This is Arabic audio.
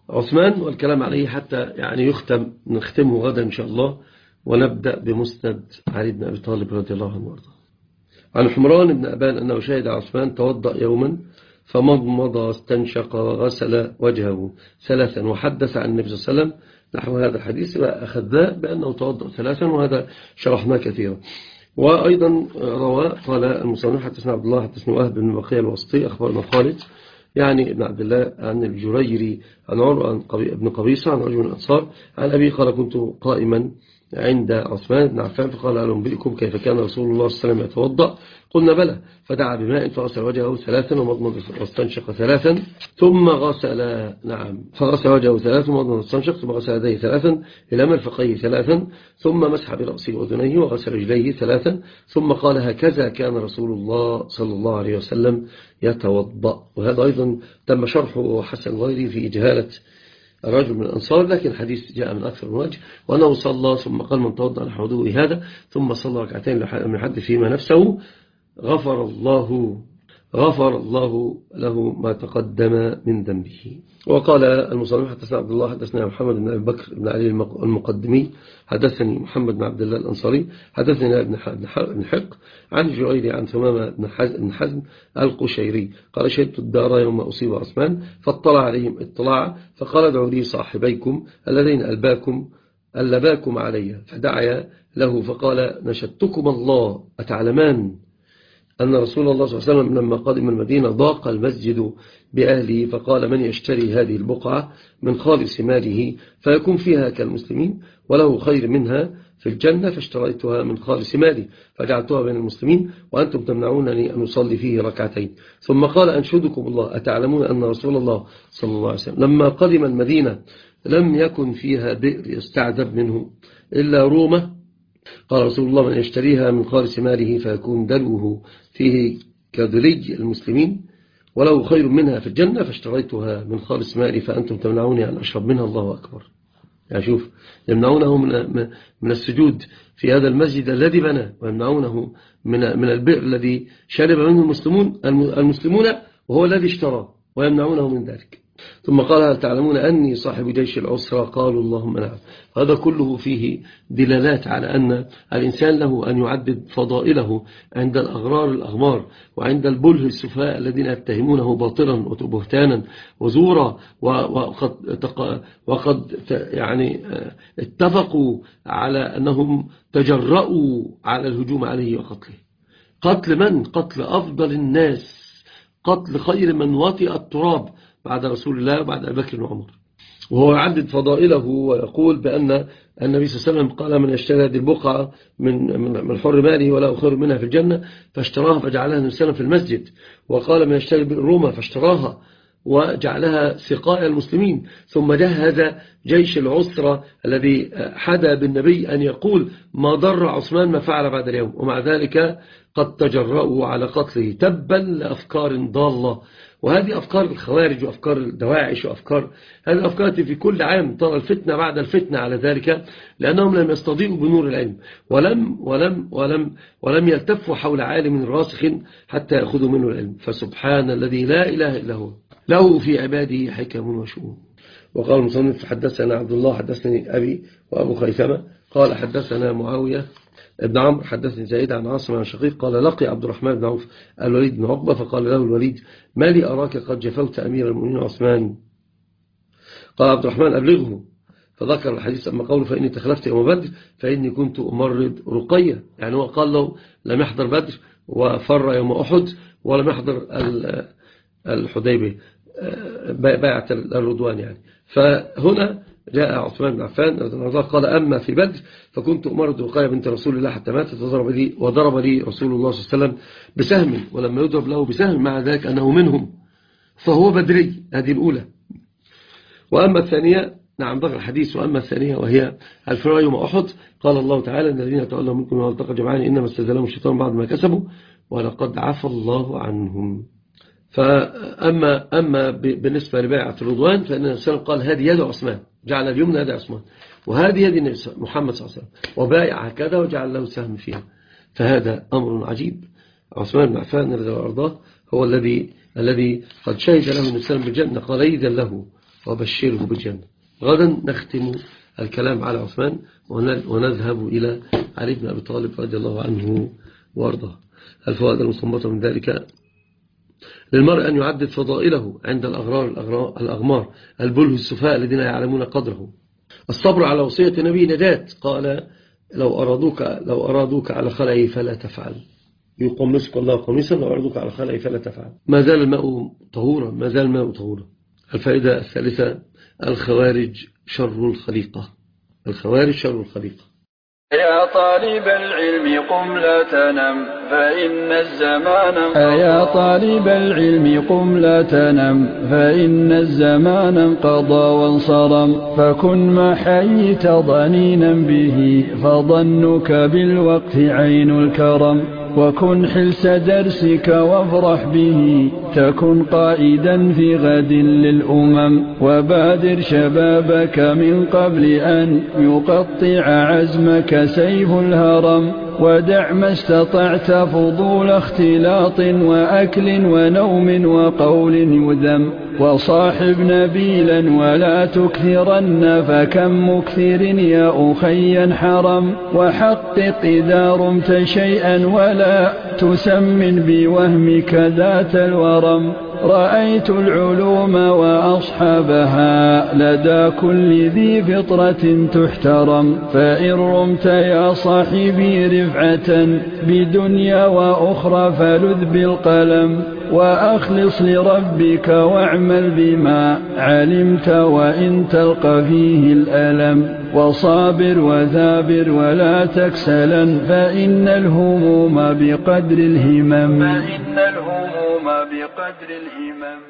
عثمان والكلام عليه حتى يعني نختمه غدا إن شاء الله، ونبدأ بمسند علي بن أبي طالب رضي الله عنه وارضاه. عن حمران بن أبان أنه شهد عثمان توضأ يوما فمضمض واستنشق وغسل وجهه ثلاثا، وحدث عن النبي صلى الله عليه وسلم نحو هذا الحديث، أخذناه بأنه توضأ ثلاثا، وهذا شرحناه كثيرا. وأيضا روى قال المصنف حدثنا عبد الله حدثنا وهب بن بقية الوسطي أخبرنا خالد يعني ابن عبد الله عن الجريري عن عروة بن قبيصة عن رجل من الأنصار عن أبي قال كنت قائما عند عثمان بن عفان فقال هل أنبئكم كيف كان رسول الله صلى الله عليه وسلم يتوضأ؟ قلنا بلى، فدعا بماء فغسل وجهه ثلاثا ومضمض واستنشق ثلاثا ثم غسل فغسل وجهه ثلاثا ومضمض واستنشق ثم غسل يديه ثلاثا إلى مرفقيه ثلاثا ثم مسح برأسه وأذنيه وغسل رجليه ثلاثا ثم قال هكذا كان رسول الله صلى الله عليه وسلم يتوضأ. وهذا أيضا تم شرحه حسن غيري في إجهالة الرجل من الأنصار، لكن الحديث جاء من أكثر من وجه، وأنه صلى ثم قال من توضأ نحو وضوءه هذا ثم صلى ركعتين من يحدث فيما نفسه غفر الله له ما تقدم من ذنبه. وقال المصنف حدثنا عبد الله حدثنا محمد بن أبي بكر بن علي المقدمي حدثني محمد بن عبد الله الأنصاري حدثنا ابن حق عن جريري عن ثمامة بن حزم القشيري قال شهدت الدار يوم أصيب عثمان فاطلع عليهم اطلاع فقال ادعوا لي صاحبيكم اللذين ألباكم علي، فدعا له فقال نشدتكم الله أتعلمان أن رسول الله صلى الله عليه وسلم لما قدم المدينة ضاق المسجد بأهله فقال من يشتري هذه البقعة من خالص ماله فيكون فيها كالمسلمين وله خير منها في الجنة، فاشتريتها من خالص مالي فجعلتها بين المسلمين وأنتم تمنعونني أن أصلي فيه ركعتين. ثم قال أنشدكم الله أتعلمون أن رسول الله صلى الله عليه وسلم لما قدم المدينة لم يكن فيها بئر يستعذب منه إلا رومة، قال رسول الله من يشتريها من خالص ماله فيكون دلوه فيه كدلي المسلمين وله خير منها في الجنة، فاشتريتها من خالص مالي فأنتم تمنعوني أن أشرب منها. الله أكبر. يعني شوف، يمنعونه من السجود في هذا المسجد الذي بنى، ويمنعونه من البئر الذي شرب منه المسلمون وهو الذي اشترى، ويمنعونه من ذلك. ثم قال هل تعلمون أني صاحب جيش العسرة؟ قالوا اللهم نعم. هذا كله فيه دلالات على أن الإنسان له أن يعدد فضائله عند الأغرار الأغمار وعند البله السفهاء الذين يتهمونه باطلا وبهتانا وزورا، وقد يعني اتفقوا على أنهم تجرؤوا على الهجوم عليه وقتله. قتل من؟ قتل أفضل الناس، قتل خير من وطئ التراب بعد رسول الله وبعد أبي بكر وعمر. وهو يعدد فضائله ويقول بأن النبي صلى الله عليه وسلم قال من اشترى هذه البقعة من حر ماله ولا خير منها في الجنة فاشتراها فجعلها النبي صلى الله عليه وسلم في المسجد، وقال من اشترى روما فاشتراها وجعلها سقاء المسلمين، ثم جهز جيش العسرة الذي حدا بالنبي أن يقول ما ضر عثمان ما فعل بعد اليوم، ومع ذلك قد تجرؤوا على قتله. تبا لأفكار ضالة، وهذه أفكار الخوارج وأفكار الدواعش وأفكار هذه الأفكار في كل عام ترى الفتنة بعد الفتنة على ذلك، لأنهم لم يستضيئوا بنور العلم ولم يلتفوا حول عالم راسخ حتى يأخذوا منه العلم. فسبحان الذي لا إله إلا هو له في عباده حكم وشؤون. وقال المصنف حدثنا عبد الله حدثني أبي وأبو خيثمة قال حدثنا معاوية ابن عمرو حدثني زيد عن عاصم عن شقيق قال لقي عبد الرحمن بن عوف الوليد بن عقبة فقال له الوليد ما لي أراك قد جفوت أمير المؤمنين عثمان؟ قال عبد الرحمن أبلغه، فذكر الحديث أما قوله فإني تخلفت يوم بدر فإني كنت أمرض رقية، يعني هو قال له لم يحضر بدر وفر يوم أحد ولم يحضر الحديبية بيعة الرضوان يعني. فهنا جاء عثمان بن عفان رضي الله عنه قال أما في بدر فكنت أمرض رقية بنت رسول الله حتى ماتت وضرب لي رسول الله صلى الله عليه وسلم بسهم، ولما يضرب له بسهم مع ذلك أنه منهم فهو بدري. هذه الأولى. وأما الثانية نعم ذكر الحديث، وأما الثانية وهي الفراء يوم أحد قال الله تعالى إن الذين تولوا منكم والتقى جمعان إنما استزلهم الشيطان بعد ما كسبوا ولقد عفى الله عنهم. فأما بالنسبة لبيعة الرضوان فإن النبي صلى الله عليه وسلم قال هذه يد عثمان، جعل اليمنى يد عثمان وهذه يد محمد صلى الله عليه وسلم، وبايع هكذا وجعل له سهم فيها. فهذا أمر عجيب. عثمان بن عفان رضي الله عنه هو الذي قد شهد له النبي صلى الله عليه وسلم بالجنة، قال إذا له وبشره بالجنة. غدا نختم الكلام على عثمان ونذهب إلى علي بن أبي طالب رضي الله عنه وارضاه. الفوائد المستنبطة من ذلك: للمرء أن يعدد فضائله عند الأغمار البله السفهاء الذين يعلمون قدره. الصبر على وصية النبي نجاة، قال لو أرادوك على خلعي فلا تفعل، يقمصك الله قميصا لو أرادوك على خلعي فلا تفعل. ما زال الماء طهورا. الفائدة الثالثة: الخوارج شر الخليقة. يا طالب العلم قم لا تنم فإن الزمان انقضى وانصرم فكن ما حييت ضنينا به فظنك بالوقت عين الكرم وكن حلس درسك وافرح به تكن قائدا في غد للأمم وبادر شبابك من قبل أن يقطع عزمك سيف الهرم ودع ما استطعت فضول اختلاط وأكل ونوم وقول يذم وصاحب نبيلا ولا تكثرن فكم مكثر يا أخي حرم وحقق إذا رمت شيئا ولا تسمن بوهمك ذات الورم رأيت العلوم وأصحابها لدى كل ذي فطرة تحترم فإن رمت يا صاحبي رفعة بدنيا وأخرى فلذ بالقلم وأخلص لربك واعمل بما علمت وإن تلقى فيه الألم وصابر وثابر ولا تكسلا فإن الهموم بقدر الهمم